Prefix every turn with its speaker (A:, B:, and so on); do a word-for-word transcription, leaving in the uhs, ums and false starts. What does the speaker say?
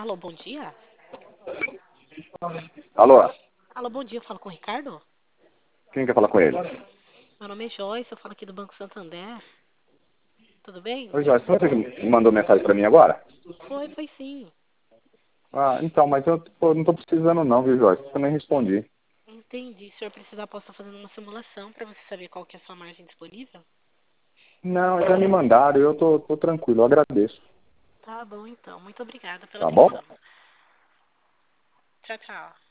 A: Alô, bom dia?
B: Alô,
A: Alô, bom dia, eu falo com o Ricardo?
B: quem quer falar com ele?
A: Meu nome é Joyce, eu falo aqui do Banco Santander. Tudo bem?
B: Oi, Jorge, você que mandou mensagem pra mim agora?
A: Foi, foi sim.
B: Ah, então, mas eu pô, não tô precisando não, viu, Jorge? Eu nem respondi.
A: Entendi. Se o senhor precisar, posso estar fazendo uma simulação para você saber qual que é a sua margem disponível?
B: Não, já me mandaram, eu tô, tô tranquilo, eu agradeço.
A: Tá bom, então. Muito obrigada pela
B: Tá bom?
A: atenção. Tchau, tchau.